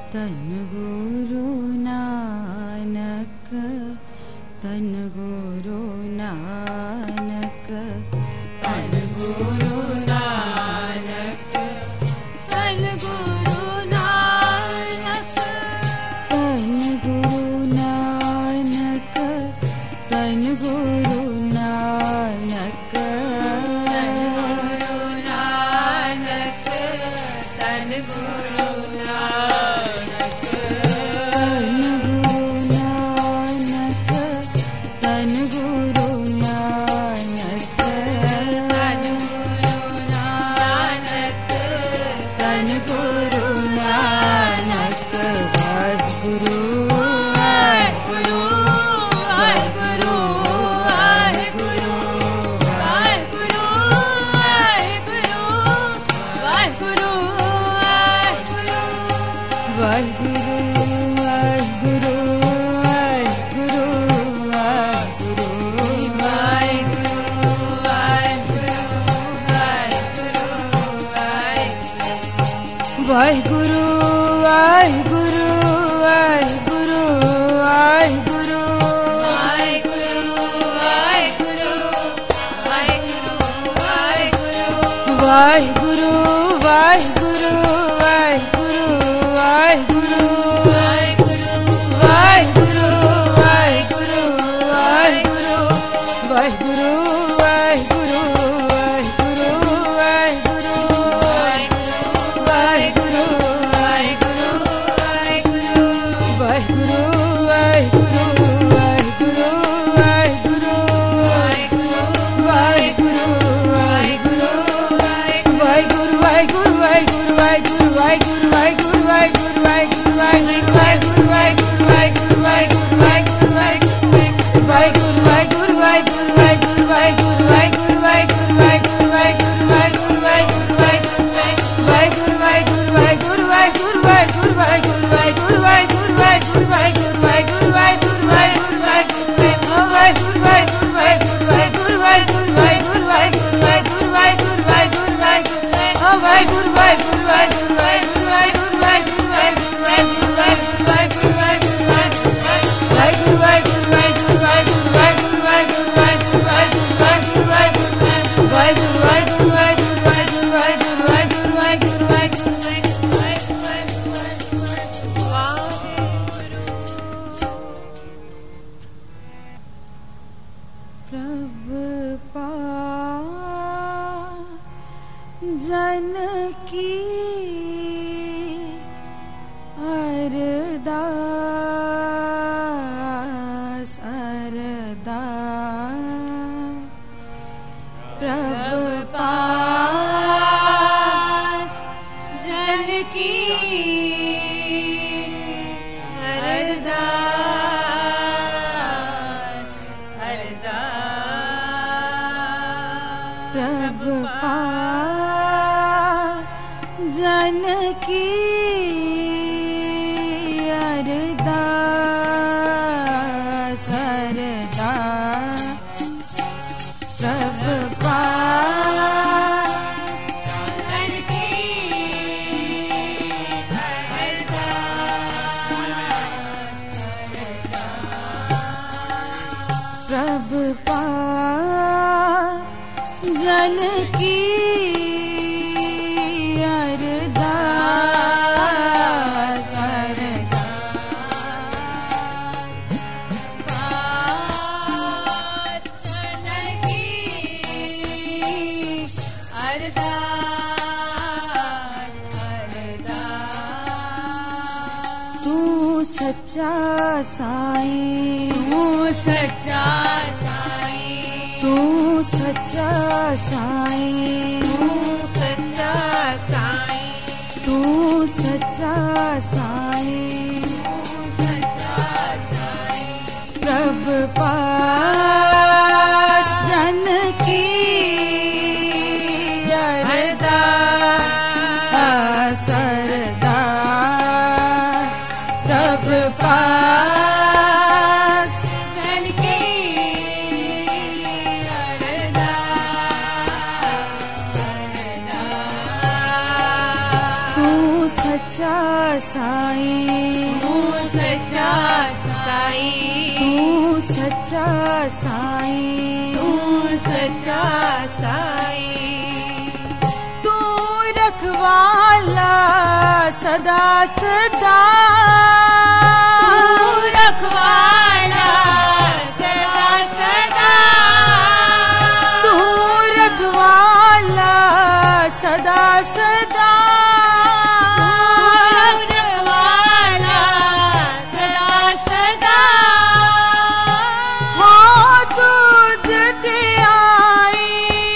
तन गुरु नानक, तन गुरु नानक, तन गुरु नानक, तन गुरु नानक, तन गुरु नानक, तन गुरु नानक, तन गुरु नानक, तन गुरु वाहिगुरु वाहिगुरु वाहिगुरु वाहिगुरु वाहिगुरु वाहिगुरु वाहिगुरु वाहिगुरु वाहिगुरु वाहिगुरु वाहिगुरु वाहिगुरु वाहिगुरु जन की अरदास अरदास प्रभु पास जन की अरदास अरदास प्रभु जन की अरदास अरदास प्रभु पास जन की अरदास प्रभु पास जन की सच्चा साईं तू सच्चा साईं तू सच्चा साईं तू सच्चा साईं प्रभु पास जन की अरदास अरदास प्रभु पास जन की अरदास अरदास तू सच्चा साईं, तू सच्चा साईं, तू सच्चा साईं, तू सच्चा साईं। तू रखवाला सदा सदा, तू रखवाला सदा सदा, तू रखवाला सदा सदा, रखवाला सदा सदा। हाँ दूध ते आई,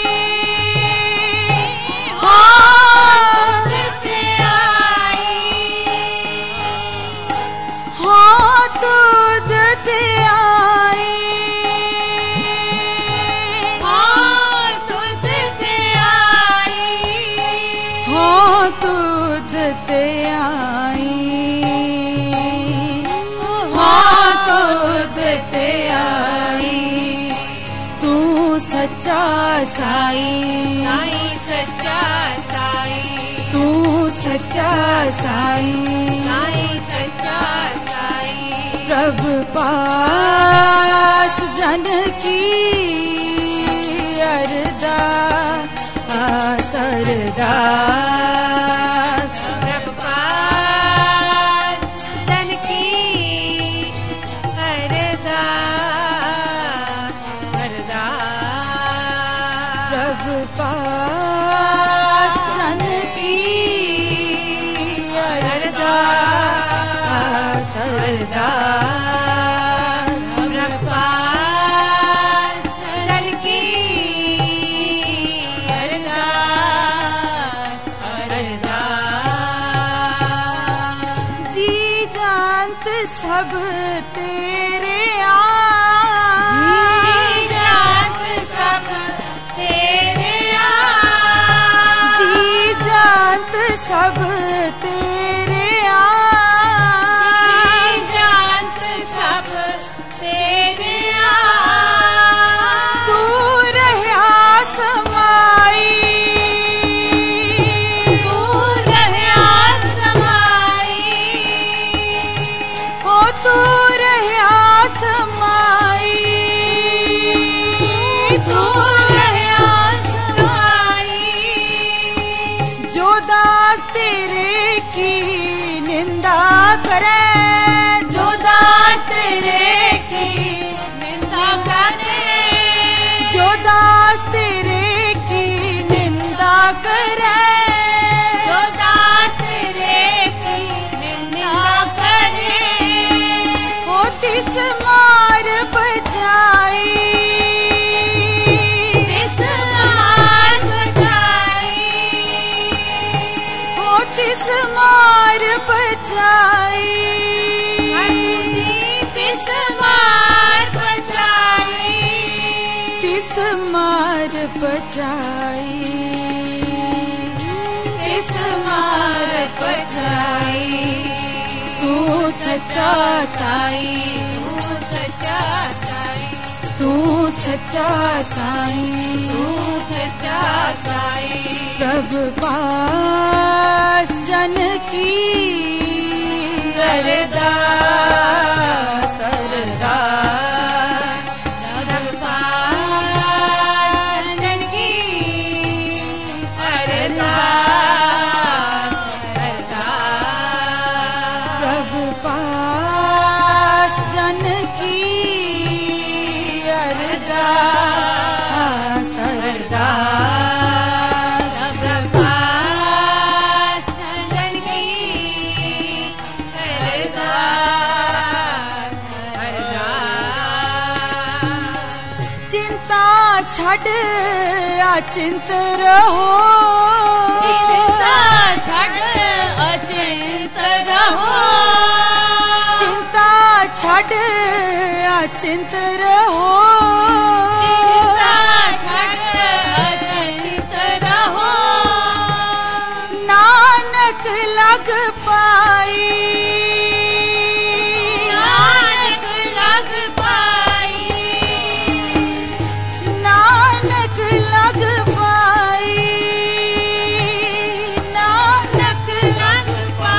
हाँ दूध ते आई, हाँ दूध ते आई, हाँ दूध ते आई, हाँ दूध ते आई, हाँ दूध ते आई। तू सच्चा साईं, साईं सच्चा साईं, तू सच्चा साईं, साईं सच्चा साईं। प्रभु पास जन की अरदास अरदास, प्रभु पास जन की अरदास अरदास। प्रभु पास जन की अरदास अरदास, प्रभु पास जन की अरदास अरदास। जी जानत सब तेरे जी जात सब तेरे जी जानत सब तेरे जी जात सब तेरे तू रहा समाई, तू रहया समाई, ओ तू रहा समाई, तू रहया समाई। जो दास तेरे की निंदा करे, जो दास तेरे की निंदा करे, जो दास तेरे की निंदा करे, जो दास तेरे की निंदा करे, ओ तिस मार बजाई, तिस मार बजाई, ओ तिस मार बजाई, तिस मार बजाई, तिस मार बजाई, तिस मार बजाई। तू सच्चा साईं, तू सच्चा साईं, तू सच्चा साईं, तू सच्चा साईं। प्रभु पास जन की अरदास अरदास, प्रभु पास जन की अरदास अरदास। प्रभु पास जन की अरदास अरदास, प्रभु पास जन की अरदास अरदास। चिंता छड़ अचिंत रहो, चिंता छड़ अचिंत रहो, चिंता छड़ अचिंत रहो, चिंता छड़ अचिंत रहो। नानक लग पाई, नानक लग पाई, नानक लग पाई, नानक लग पाई।